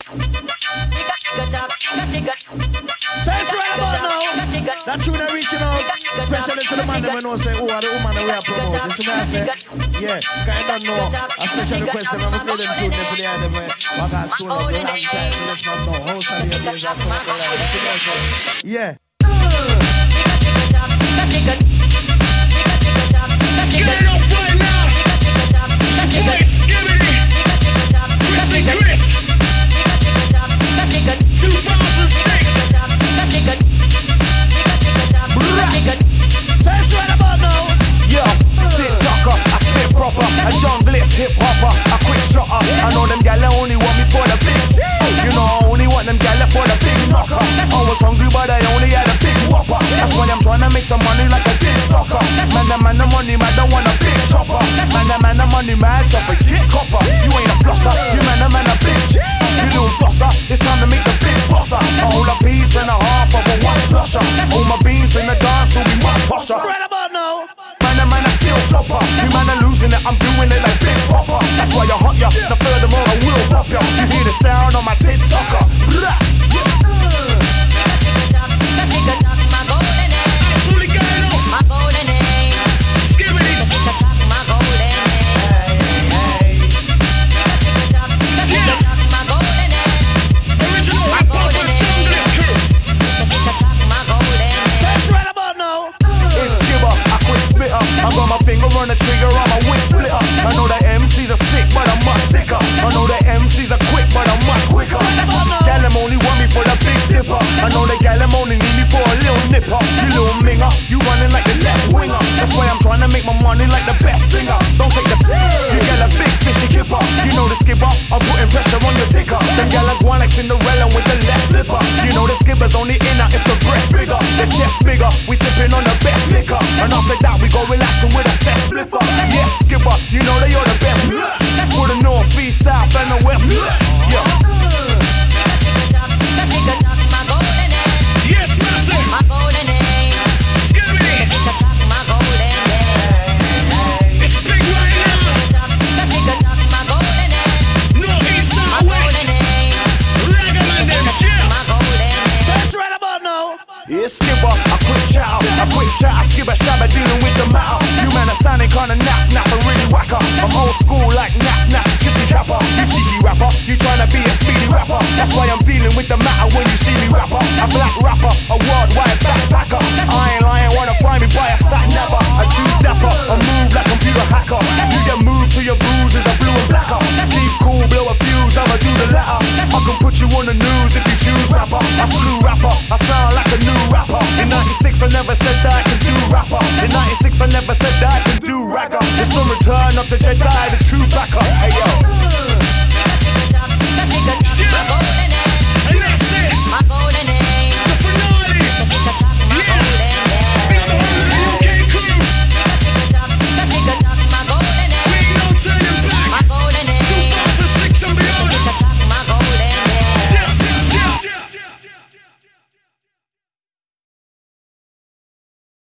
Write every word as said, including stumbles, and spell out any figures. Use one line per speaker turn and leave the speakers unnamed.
So it's right about now. That tune are reaching out, especially to the man that we know say, who are the woman that we are promoting. So I say, yeah, because I don't know. A special request them, I'm going to play them tune for the end of it. I got stone up the long time, so let's not know. How shall you days are coming to life? Yeah.
Get it up right now! Wait, give me it! Quickly, Chris! two thousand six!
So it's right about now.
Yo, TikToker, I spit proper. A junglist hip hopper, a quick shotter. I know them gal only want me for the bitch. You know I only want them gal for the big knocker. I was hungry but I only had a big whopper. That's why I'm trying to make some money like a big soccer. Man, the man, the money, man, don't want a big chopper. Man, the man, the money, man, so forget copper. You ain't a flosser, you man, the man, a bitch. You little bosser, it's time to make the big bosser. A whole a piece and a half of a one slusher. All my beans in the dance will be much posher.
Right about now.
Man, the man, a steel chopper. You man, are losing it, I'm doing it like Big Popper. That's why I hot ya, now furthermore I will pop ya. You hear the sound on my TikToker. Blah. I got my finger on the trigger, I'm a wig splitter. I know that M Cs are sick, but I'm much sicker. I know that M Cs are quick, but I'm much quicker. Gal, them only want me for the big dipper. I know that gal, them only need me for a little nipper. You little minger, you running like the left winger. That's why I'm trying to make my money like the best singer. Don't take the you gal a big fishy kipper. You know the skipper, I'm putting pressure on your ticker. Them gal are going like Cinderella with the left slipper. You know the skipper's only inner if the breast bigger, the chest bigger. We sipping on the best liquor, and after that we go relaxing with a set spliffer. Yes, skipper, you know that you're the best. For the north, east, south, and the west. Yeah.
Yes, master!
My golden age.
Give me it!
My golden age.
It's big right now!
My golden age.
North, east, south,
My
west!
golden age.
Ragaman, them chill!
My golden age.
So it's right about now.
Yeah, skipper, I quit shout, I quit shout, I skip a shabba dealing with the matter. You man are sounding kinda nap nap, a really whacker. I'm old school like nap nap, chippy capper. You cheeky rapper, you tryna be a speedy rapper. That's why I'm dealing with the matter when you see me rapper. A black rapper, a worldwide backpacker. I ain't lying, wanna find me by a sat napper. A true dapper, a move like computer hacker. You get moved to your bruises, a blue and blacker. Keep cool, blow a fuse, I'ma do the latter. I can put you on the news if you choose rapper. I slew rapper, I sound like a new rapper. In ninety-six I never said that I can do rapper. In ninety-six I never said that I can do ragger. It's the return of the Jedi, the true backer. Hey yo.